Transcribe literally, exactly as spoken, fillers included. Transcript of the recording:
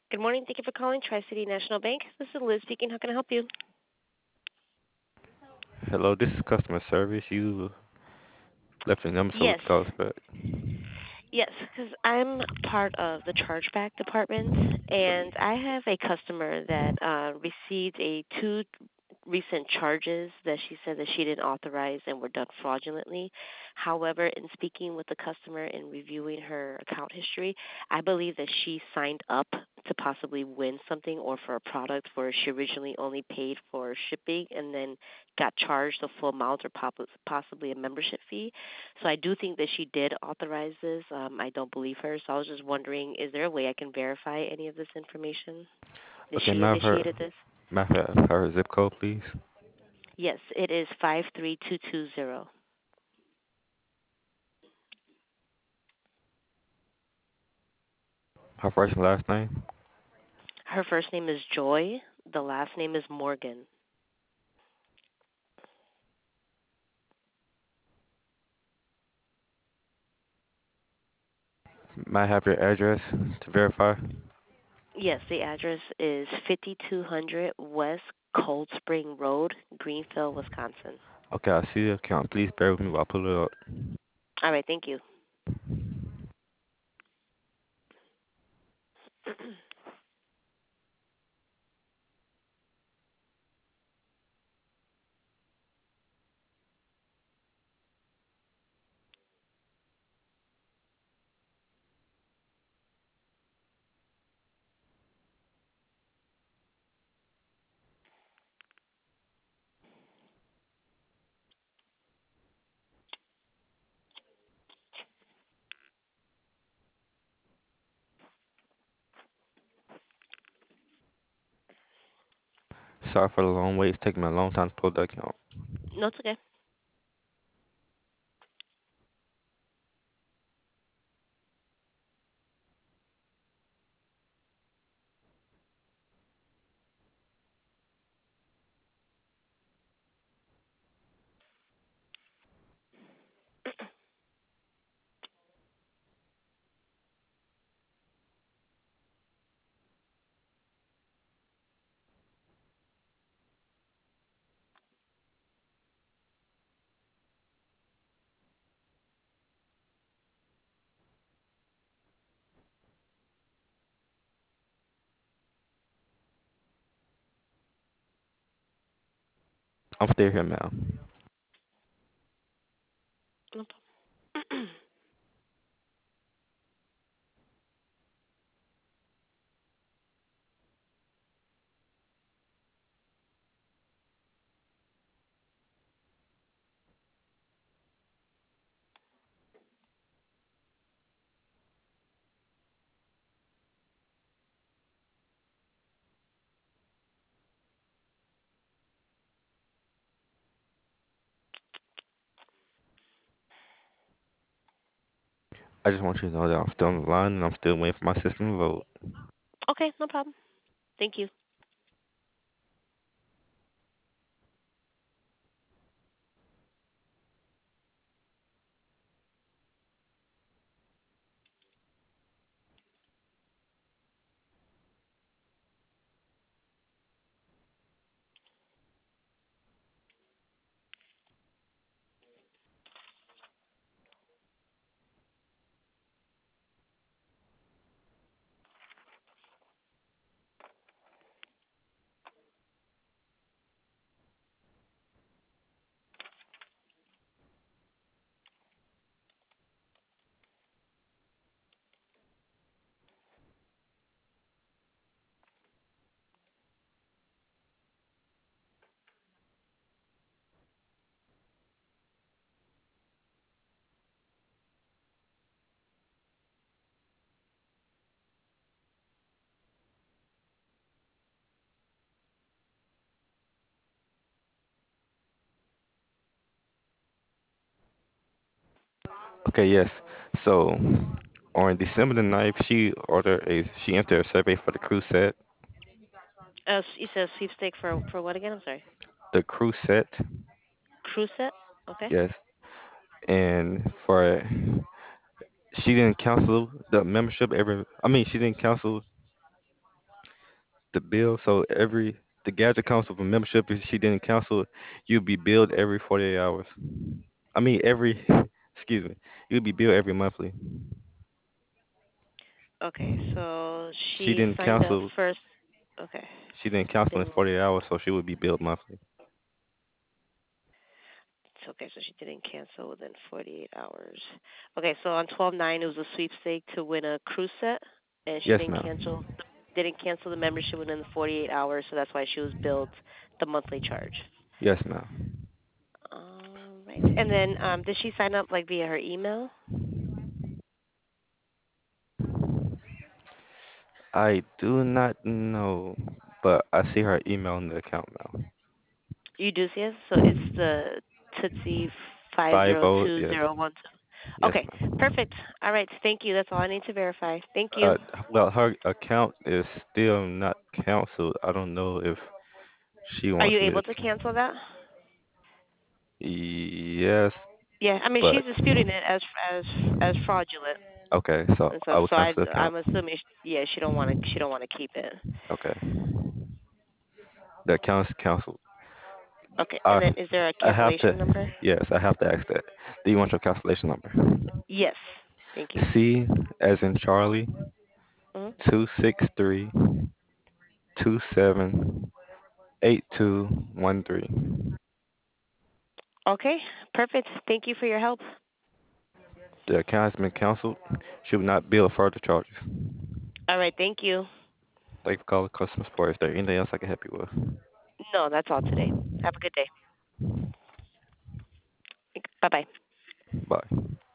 Good morning. Thank you for calling Tri City National Bank. This is Liz speaking. How can I help you? Hello, this is customer service. You left a number so we Yes. could call us back. Yes, because I'm part of the chargeback department, and I have a customer that uh, received a two recent charges that she said that she didn't authorize and were done fraudulently. However, in speaking with the customer and reviewing her account history, I believe that she signed up to possibly win something or for a product where she originally only paid for shipping and then got charged the full amount or pop- possibly a membership fee. So I do think that she did authorize this. Um, I don't believe her. So I was just wondering, is there a way I can verify any of this information? That Okay, she matter of her, initiated this? matter of her zip code, please. Yes, it is five three two two zero. Her first and last name. Her first name is Joy. The last name is Morgan. Might I have your address to verify. Yes, the address is fifty-two hundred West Cold Spring Road, Greenfield, Wisconsin. Okay, I see the account. Please bear with me while I pull it up. All right, thank you. Sorry for the long wait. It's taking me a long time to pull the account. No, it's okay. I'm still here, ma'am. No problem. I just want you to know that I'm still on the line and I'm still waiting for my system to load. Okay, no problem. Thank you. Okay, yes. So on December the ninth, she ordered a she entered a survey for the crew set. Uh, you said sweepstake for for what again? I'm sorry. The crew set, Cruise set. Okay. yes. And for she didn't cancel the membership every. I mean, she didn't cancel. The bill, so every the gadget comes with a membership. If she didn't cancel, you'd be billed every forty-eight hours. I mean, every excuse me, you'd be billed every monthly. Okay, so She she didn't signed up cancel. first. Okay, She didn't cancel in didn't. forty-eight hours, so she would be billed monthly. It's okay, so she didn't cancel within forty-eight hours. Okay, so on twelve nine it was a sweepstake to win a cruise set, and she Yes, didn't cancel ma'am. the didn't cancel the membership within the forty-eight hours, so that's why she was billed the monthly charge. Yes, ma'am. All right, and then um, did she sign up like via her email? I do not know, but I see her email in the account now. You do see it, so it's the Tootsie five Five zero oh, two yes, zero one two. yes, Okay, ma'am. perfect. All right, thank you. That's all I need to verify. Thank you. Uh, well, her account is still not canceled. I don't know if she Are you wants me able to. to cancel that? Yes, Yeah, I mean but she's disputing it as as as fraudulent okay, so and I stuff. will So I cancel the account. I'm assuming she, yeah she don't want to she don't want to keep it. Okay, the account's canceled. Okay, and Uh, then is there a I have to. cancellation number? Yes, I have to ask that. Do you want your cancellation number? Yes, thank you. C as in Charlie, Hmm. two six three two seven eight two one three. Okay, perfect. Thank you for your help. The account has been canceled. She will not bill further charges. All right, thank you. Thank you for calling customer support. Is there anything else I can help you with? No, that's all today. Have a good day. Bye bye. Bye.